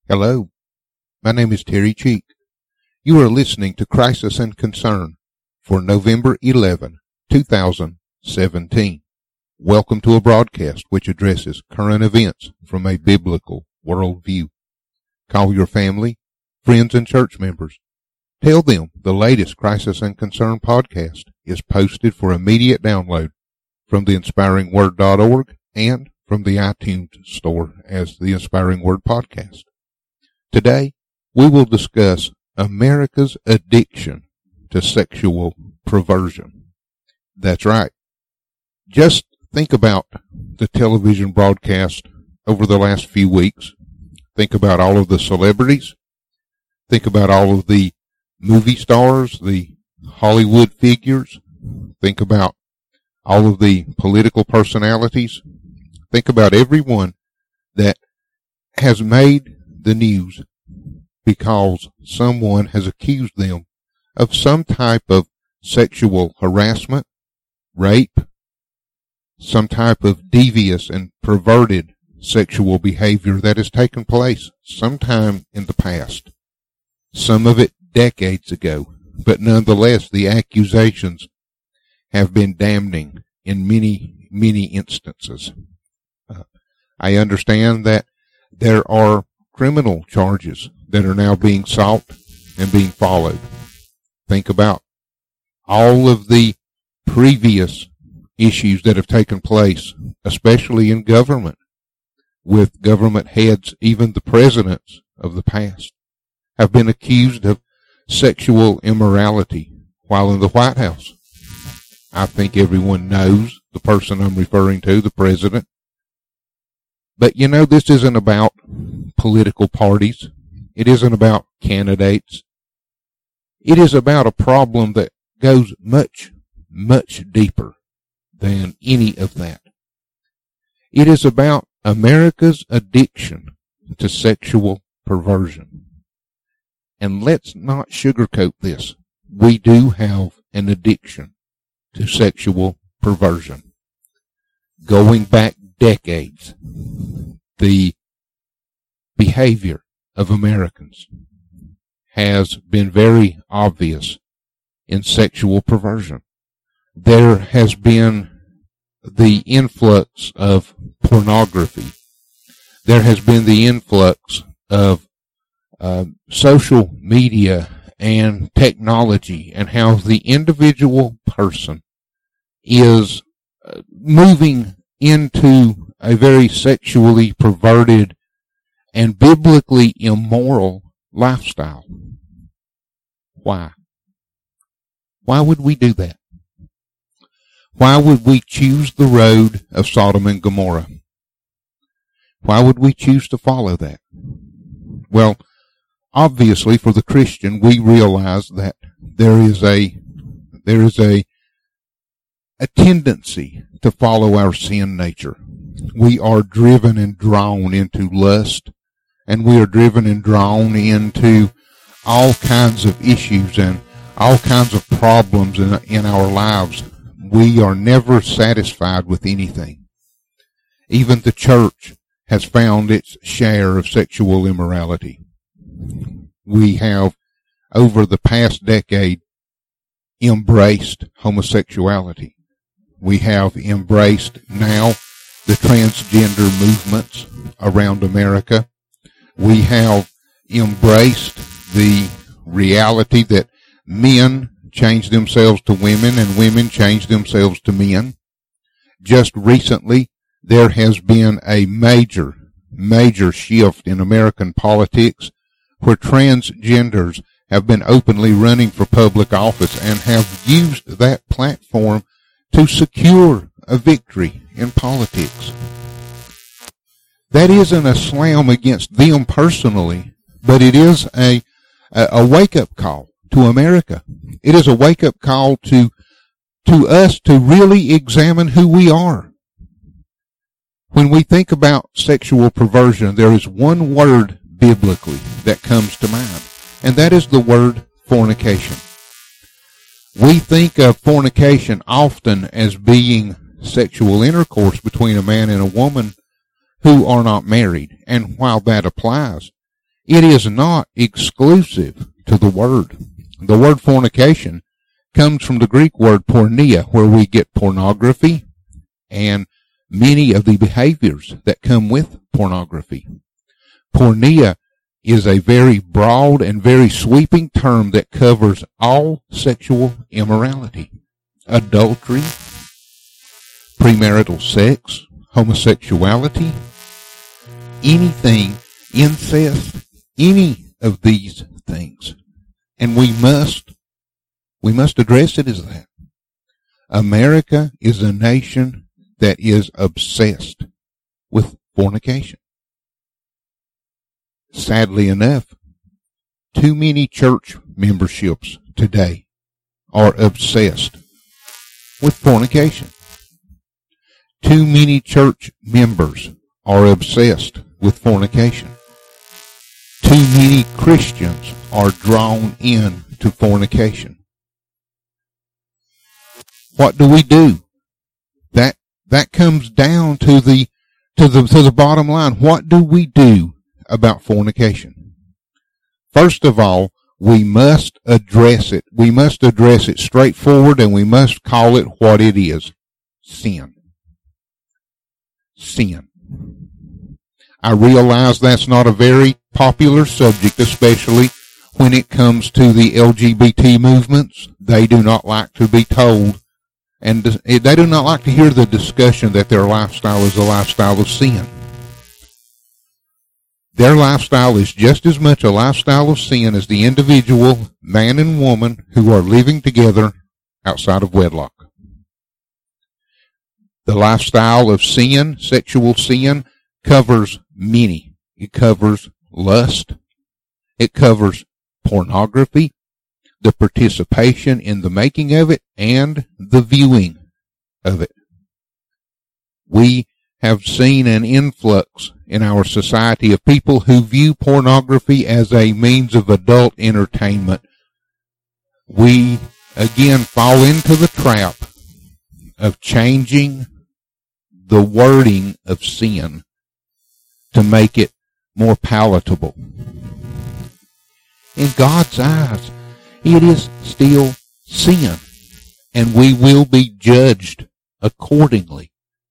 Hello, my name is Terry Cheek. You are listening to Crisis and Concern for November 11, 2017. Welcome to a broadcast which addresses current events from a biblical worldview. Call your family, friends, and church members. Tell them the latest Crisis and Concern podcast is posted for immediate download from theinspiringword.org and from the iTunes store as the Inspiring Word Podcast. Today, we will discuss America's addiction to sexual perversion. That's right. Just think about the television broadcast over the last few weeks. Think about all of the celebrities. Think about all of the movie stars, the Hollywood figures. Think about all of the political personalities. Think about everyone that has made the news because someone has accused them of some type of sexual harassment, rape, some type of devious and perverted sexual behavior that has taken place sometime in the past. Some of it decades ago, but nonetheless the accusations have been damning in many, many instances. I understand that there are criminal charges that are now being sought and being followed. Think about all of the previous issues that have taken place, especially in government, with government heads, even the presidents of the past, have been accused of sexual immorality while in the White House. I think everyone knows the person I'm referring to, the president. But you know, this isn't about political parties. It isn't about candidates. It is about a problem that goes much, much deeper than any of that. It is about America's addiction to sexual perversion. And let's not sugarcoat this. We do have an addiction to sexual perversion. Going back decades, the behavior of Americans has been very obvious in sexual perversion. There has been the influx of pornography. There has been the influx of social media and technology, and how the individual person is moving into a very sexually perverted and biblically immoral lifestyle. Why? Why would we do that? Why would we choose the road of Sodom and Gomorrah? Why would we choose to follow that? Well, obviously for the Christian, we realize that there is a tendency to follow our sin nature. We are driven and drawn into lust, and we are driven and drawn into all kinds of issues and all kinds of problems in our lives. We are never satisfied with anything. Even the church has found its share of sexual immorality. We have, over the past decade, embraced homosexuality. We have embraced now the transgender movements around America. We have embraced the reality that men change themselves to women and women change themselves to men. Just recently, there has been a major shift in American politics where transgenders have been openly running for public office and have used that platform to secure a victory in politics. That isn't a slam against them personally, but it is a wake-up call to America. It is a wake-up call to us to really examine who we are. When we think about sexual perversion, there is one word biblically that comes to mind, and that is the word fornication. We think of fornication often as being sexual intercourse between a man and a woman who are not married. And while that applies, It is not exclusive to the word. The word fornication comes from the Greek word porneia, where we get pornography and many of the behaviors that come with pornography. Porneia is a very broad and very sweeping term that covers all sexual immorality, adultery, premarital sex, homosexuality, anything, incest, any of these things. And we must address it as that. America is a nation that is obsessed with fornication. Sadly enough, too many church memberships today are obsessed with fornication. Too many church members are obsessed with fornication. Too many Christians are drawn into fornication. What do we do? That comes down to the bottom line. What do we do about fornication? First of all, we must address it. We must address it straightforward, and we must call it what it is. Sin. Sin. I realize that's not a very popular subject, especially when it comes to the LGBT movements. They do not like to be told, and they do not like to hear the discussion that their lifestyle is a lifestyle of sin. Their lifestyle is just as much a lifestyle of sin as the individual man and woman who are living together outside of wedlock. The lifestyle of sin, sexual sin, covers many. It covers lust. It covers pornography, the participation in the making of it, and the viewing of it. We have seen an influx in our society of people who view pornography as a means of adult entertainment. We again fall into the trap of changing the wording of sin to make it more palatable. In God's eyes, it is still sin, and we will be judged accordingly.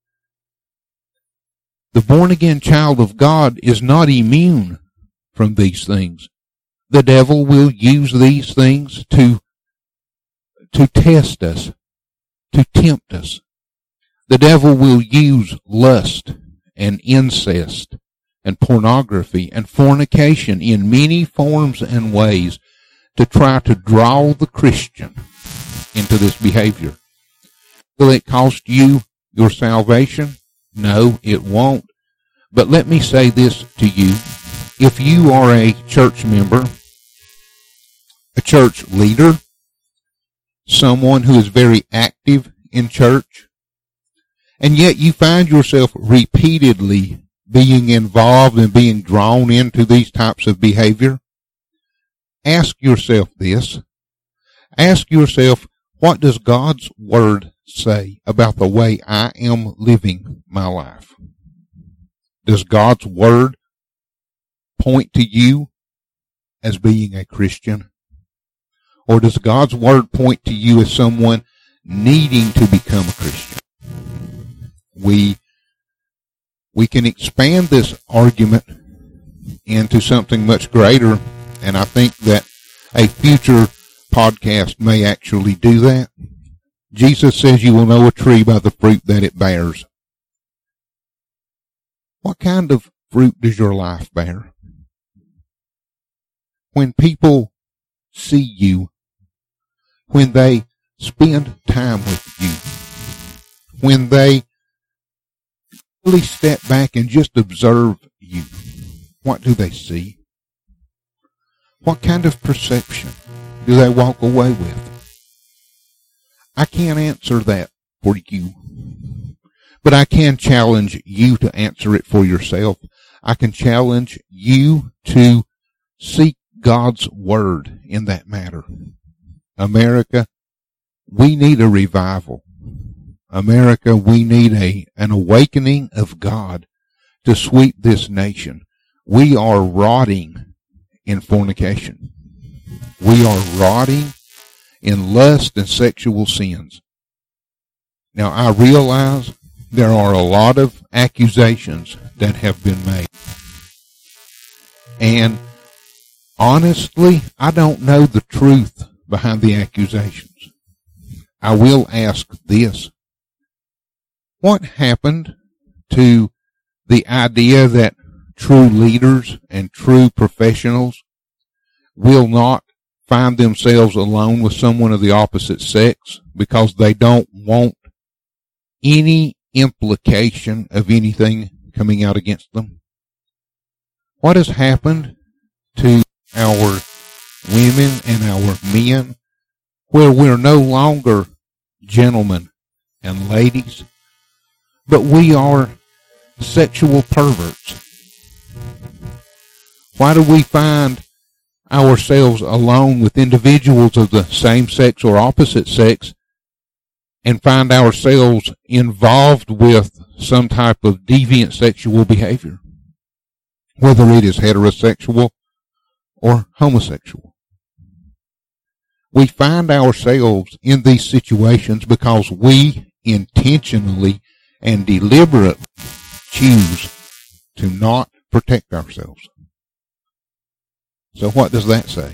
The born-again child of God is not immune from these things. The devil will use these things to test us, to tempt us. The devil will use lust and incest and pornography and fornication in many forms and ways to try to draw the Christian into this behavior. Will it cost you your salvation? No, it won't. But let me say this to you. If you are a church member, a church leader, someone who is very active in church, and yet you find yourself repeatedly being involved and being drawn into these types of behavior, ask yourself this. Ask yourself, what does God's Word say about the way I am living my life? Does God's Word point to you as being a Christian? Or does God's Word point to you as someone needing to become a Christian? We can expand this argument into something much greater, and I think that a future podcast may actually do that. Jesus says you will know a tree by the fruit that it bears. What kind of fruit does your life bear? When people see you, when they spend time with you, when they really step back and just observe you, what do they see? What kind of perception do they walk away with? I can't answer that for you, but I can challenge you to answer it for yourself. I can challenge you to seek God's Word in that matter. America, we need a revival. America, we need an awakening of God to sweep this nation. We are rotting in fornication. We are rotting in lust and sexual sins. Now, I realize there are a lot of accusations that have been made. And honestly, I don't know the truth behind the accusations. I will ask this. What happened to the idea that true leaders and true professionals will not find themselves alone with someone of the opposite sex because they don't want any implication of anything coming out against them? What has happened to our women and our men where we're no longer gentlemen and ladies, but we are sexual perverts? Why do we find ourselves alone with individuals of the same sex or opposite sex and find ourselves involved with some type of deviant sexual behavior, whether it is heterosexual or homosexual? We find ourselves in these situations because we intentionally and deliberately choose to not protect ourselves. So what does that say?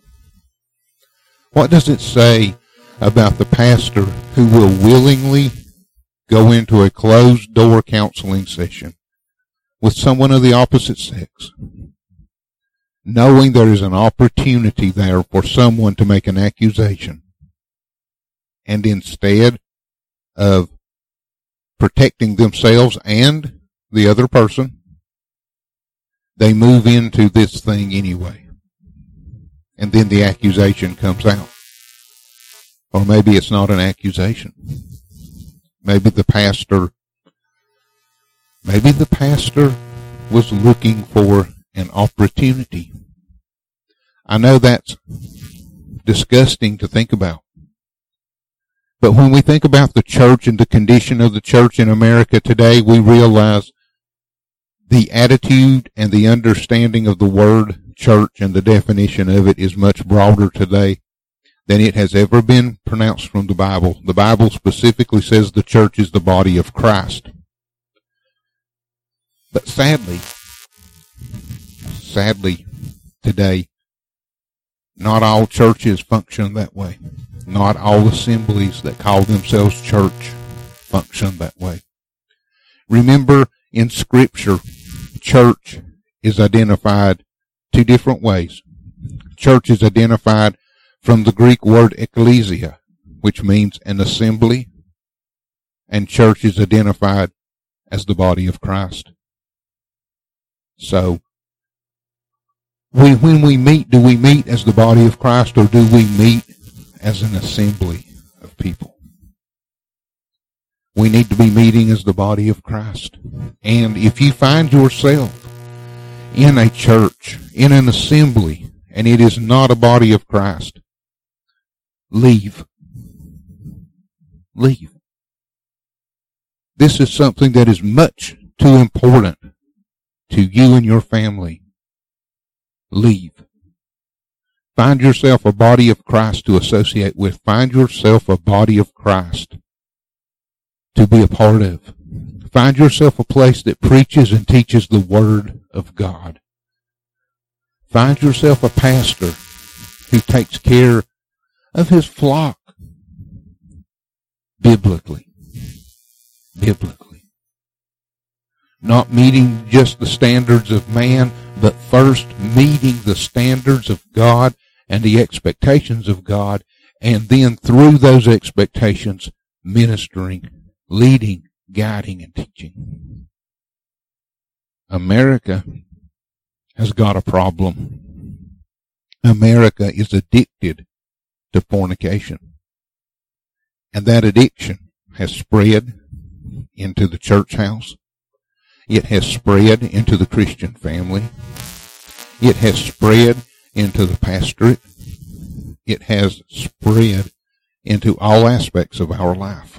What does it say about the pastor who will willingly go into a closed-door counseling session with someone of the opposite sex, knowing there is an opportunity there for someone to make an accusation, and instead of protecting themselves and the other person, they move into this thing anyway? And then the accusation comes out. Or maybe it's not an accusation. Maybe the pastor was looking for an opportunity. I know that's disgusting to think about. But when we think about the church and the condition of the church in America today, we realize the attitude and the understanding of the word church and the definition of it is much broader today than it has ever been pronounced from the Bible. The Bible specifically says the church is the body of Christ. But sadly, today, not all churches function that way. Not all assemblies that call themselves church function that way. Remember, in Scripture, church is identified two different ways. Church is identified from the Greek word ekklesia, which means an assembly, and church is identified as the body of Christ. So, when we meet, do we meet as the body of Christ, or do we meet as an assembly of people? We need to be meeting as the body of Christ. And if you find yourself in a church, in an assembly, and it is not a body of Christ, leave. Leave. This is something that is much too important to you and your family. Leave. Find yourself a body of Christ to associate with. Find yourself a body of Christ to be a part of. Find yourself a place that preaches and teaches the Word of God. Find yourself a pastor who takes care of his flock biblically. Biblically. Not meeting just the standards of man, but first meeting the standards of God and the expectations of God, and then through those expectations, ministering, leading, guiding, and teaching. America has got a problem. America is addicted to fornication. And that addiction has spread into the church house. It has spread into the Christian family. It has spread into the pastorate. It has spread into all aspects of our life.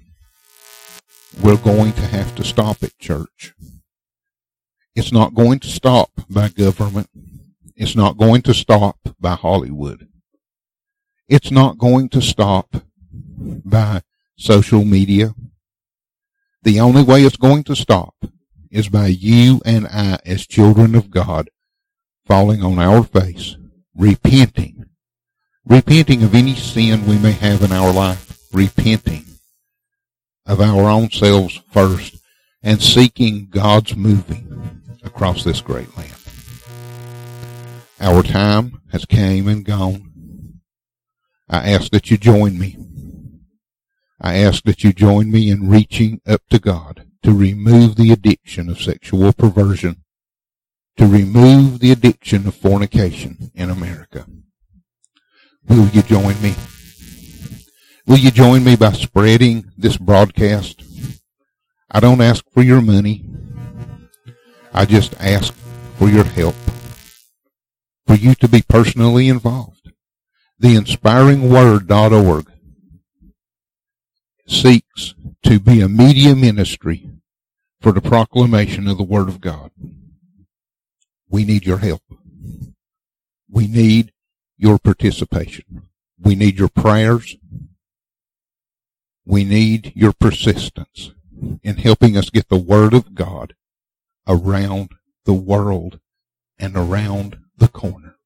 We're going to have to stop it, church. It's not going to stop by government. It's not going to stop by Hollywood. It's not going to stop by social media. The only way it's going to stop is by you and I, as children of God, falling on our face, repenting of any sin we may have in our life, repenting of our own selves first, and seeking God's moving across this great land. Our time has came and gone. I ask that you join me. I ask that you join me in reaching up to God to remove the addiction of sexual perversion, to remove the addiction of fornication in America. Will you join me? Will you join me by spreading this broadcast? I don't ask for your money. I just ask for your help, for you to be personally involved. TheInspiringWord.org seeks to be a media ministry for the proclamation of the Word of God. We need your help. We need your participation. We need your prayers. We need your persistence in helping us get the Word of God around the world and around the corner.